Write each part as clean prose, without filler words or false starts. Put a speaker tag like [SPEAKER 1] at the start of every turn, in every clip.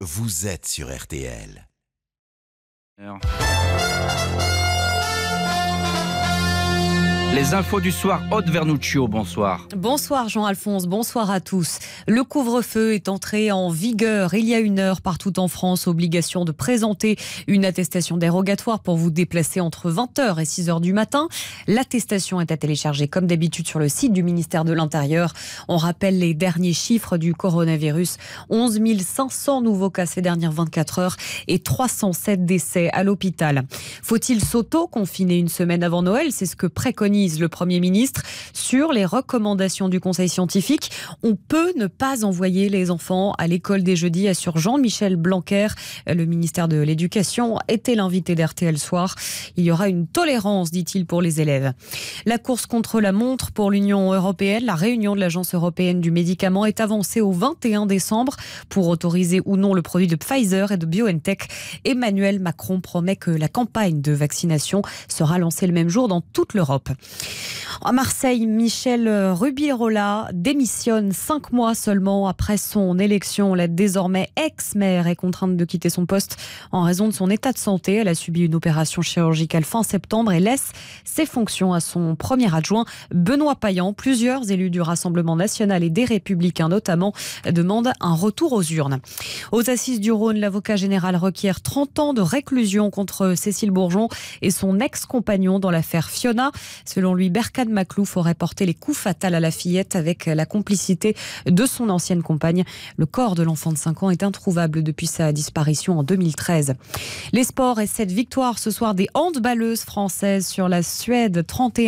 [SPEAKER 1] vous êtes sur RTL.
[SPEAKER 2] Les infos du soir, Aude Vernuccio, bonsoir.
[SPEAKER 3] Bonsoir Jean-Alphonse, bonsoir à tous. Le couvre-feu est entré en vigueur il y a 1 heure partout en France. Obligation de présenter une attestation dérogatoire pour vous déplacer entre 20h et 6h du matin. L'attestation est à télécharger comme d'habitude sur le site du ministère de l'Intérieur. On rappelle les derniers chiffres du coronavirus. 11 500 nouveaux cas ces dernières 24 heures et 307 décès à l'hôpital. Faut-il s'auto-confiner une semaine avant Noël? C'est ce que préconise le Premier ministre sur les recommandations du Conseil scientifique. On peut ne pas envoyer les enfants à l'école dès jeudi, assure Jean-Michel Blanquer. Le ministère de l'Éducation était l'invité d'RTL Soir. Il y aura une tolérance, dit-il, pour les élèves. La course contre la montre pour l'Union européenne. La réunion de l'Agence européenne du médicament est avancée au 21 décembre pour autoriser ou non le produit de Pfizer et de BioNTech. Emmanuel Macron promet que la campagne de vaccination sera lancée le même jour dans toute l'Europe. À Marseille, Michel Rubirola démissionne 5 mois seulement après son élection. La désormais ex-maire est contrainte de quitter son poste en raison de son état de santé. Elle a subi une opération chirurgicale fin septembre et laisse ses fonctions à son premier adjoint, Benoît Payan. Plusieurs élus du Rassemblement national et des Républicains notamment demandent un retour aux urnes. Aux assises du Rhône, l'avocat général requiert 30 ans de réclusion contre Cécile Bourgeon et son ex-compagnon dans l'affaire Fiona. Selon lui, Berkane Maklouf aurait porté les coups fatals à la fillette avec la complicité de son ancienne compagne. Le corps de l'enfant de 5 ans est introuvable depuis sa disparition en 2013. Les sports et cette victoire ce soir des handballeuses françaises sur la Suède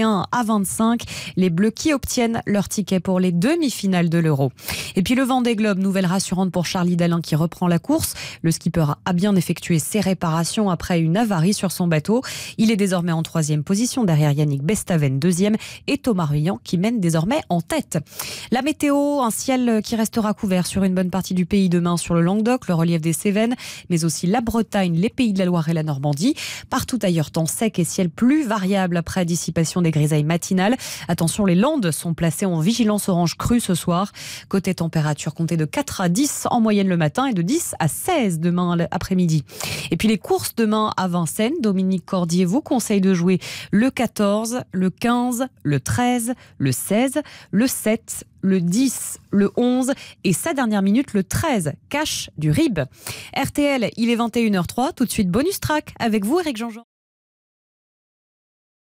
[SPEAKER 3] 31-25. Les Bleus qui obtiennent leur ticket pour les demi-finales de l'Euro. Et puis le Vendée Globe, nouvelle rassurante pour Charlie Dalin qui reprend la course. Le skipper a bien effectué ses réparations après une avarie sur son bateau. Il est désormais en 3e position derrière Yannick Bestaven 2e et Thomas Ruyant qui mène désormais en tête. La météo, un ciel qui restera couvert sur une bonne partie du pays demain sur le Languedoc, le relief des Cévennes, mais aussi la Bretagne, les Pays de la Loire et la Normandie. Partout ailleurs, temps sec et ciel plus variable après dissipation des grisailles matinales. Attention, les Landes sont placées en vigilance orange crue ce soir. Côté température, comptez de 4 à 10 en moyenne le matin et de 10 à 16 demain après-midi. Et puis les courses demain à Vincennes. Dominique Cordier vous conseille de jouer le 14, le 15, le 13, le 16, le 7, le 10, le 11 et sa dernière minute, le 13, cash du RIB. RTL, il est 21h03. Tout de suite, bonus track avec vous, Éric Jean-Jean.